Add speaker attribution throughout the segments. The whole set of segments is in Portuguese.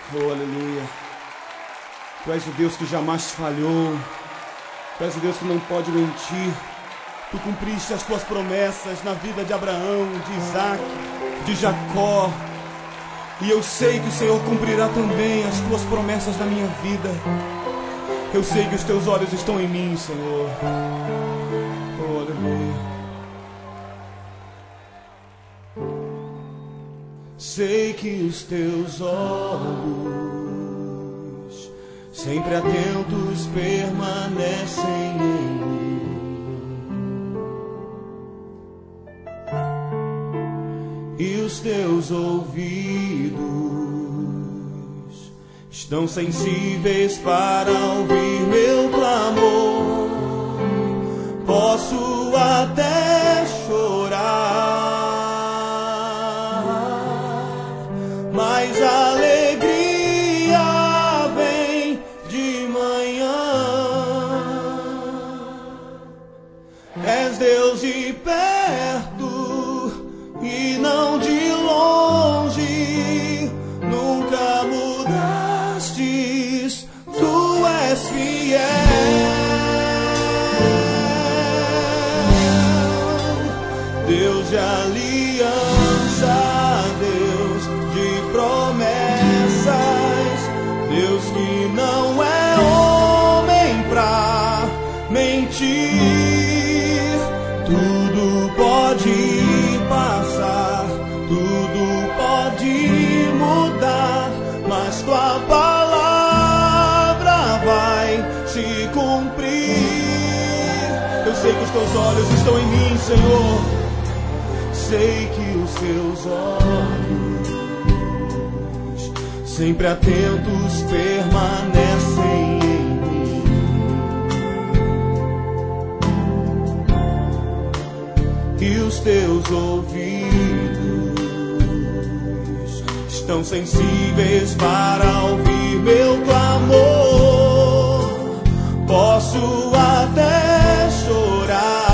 Speaker 1: Oh, aleluia. Tu és o Deus que jamais falhou. Tu és o Deus que não pode mentir. Tu cumpriste as tuas promessas na vida de Abraão, de Isaac, de Jacó. E eu sei que o Senhor cumprirá também as tuas promessas na minha vida. Eu sei que os teus olhos estão em mim, Senhor. Oh, aleluia. Sei que os teus olhos, sempre atentos, permanecem em mim. E os teus ouvidos estão sensíveis para ouvir meu clamor. Posso até chorar, mas a alegria vem de manhã. És Deus de perto e não de longe, nunca mudastes, tu és fiel. Deus de aliança, Deus de promessas, Deus que não é homem pra mentir. Tudo pode passar, tudo pode mudar, mas tua palavra vai se cumprir. Eu sei que os teus olhos estão em mim, Senhor. Sei que os seus olhos, sempre atentos, permanecem em mim. E os teus ouvidos estão sensíveis para ouvir meu clamor. Posso até chorar,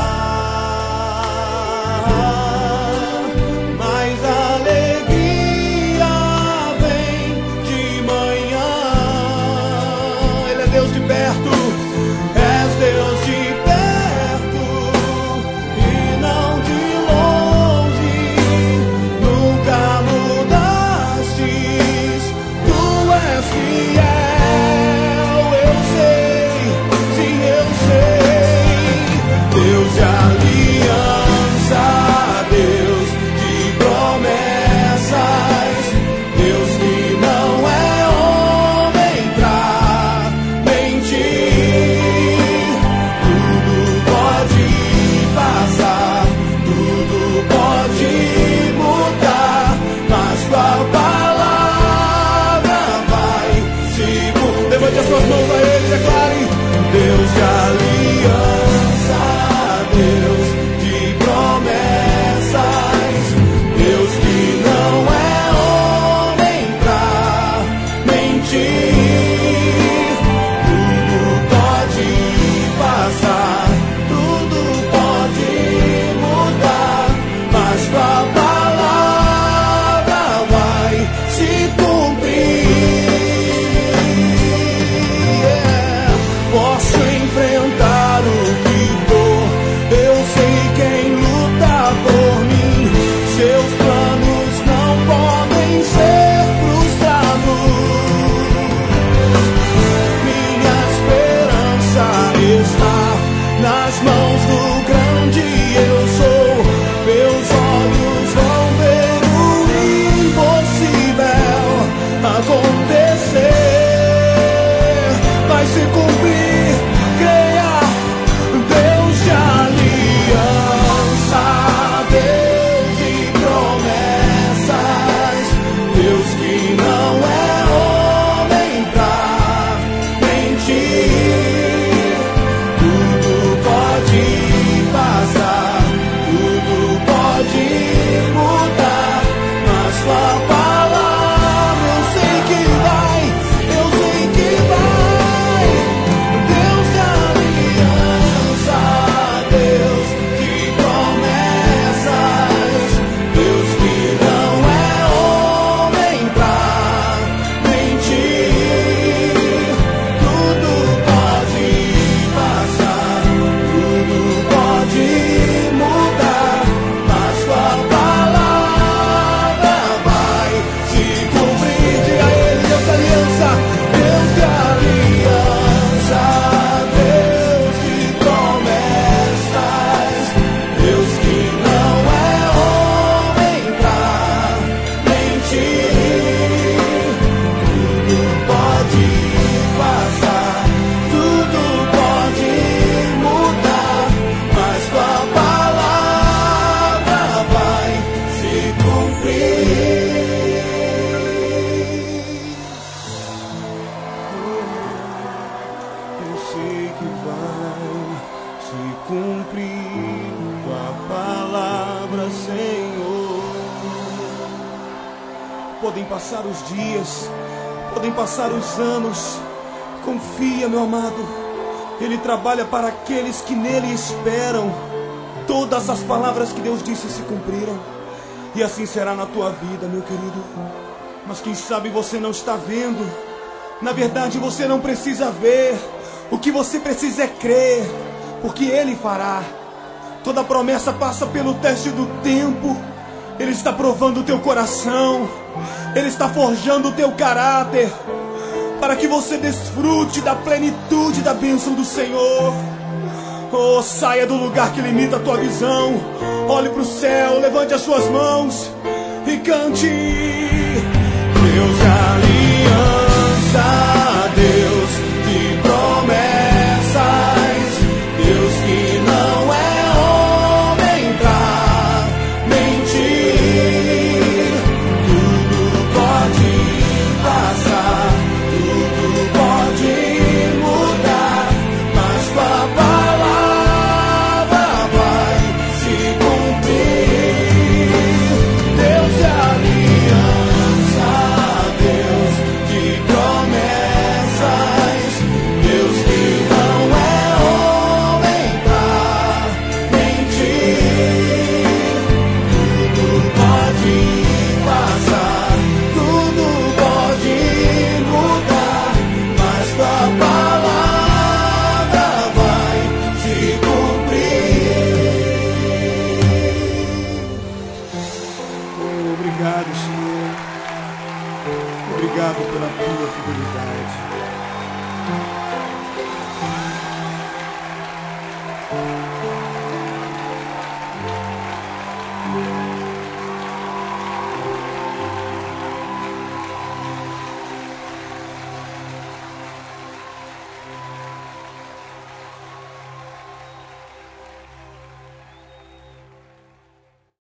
Speaker 1: passar os dias, podem passar os anos. Confia, meu amado, Ele trabalha para aqueles que nele esperam. Todas as palavras que Deus disse se cumpriram, e assim será na tua vida, meu querido. Mas quem sabe você não está vendo. Na verdade você não precisa ver. O que você precisa é crer, porque Ele fará. Toda promessa passa pelo teste do tempo. Ele está provando o teu coração. Ele está forjando o teu caráter, para que você desfrute da plenitude da bênção do Senhor. Oh, saia do lugar que limita a tua visão. Olhe para o céu, levante as suas mãos e cante. Deus de aliança, Deus de promessas, Deus que não é homem pra mentir. Tudo pode passar, tudo pode mudar, mas tua palavra vai se cumprir. Deus de aliança, Deus de promessas, Deus que não é homem pra mentir. Tudo pode passar, tudo pode mudar, mas tua palavra vai se cumprir. Oh, obrigado, Senhor. Obrigado pela tua fidelidade.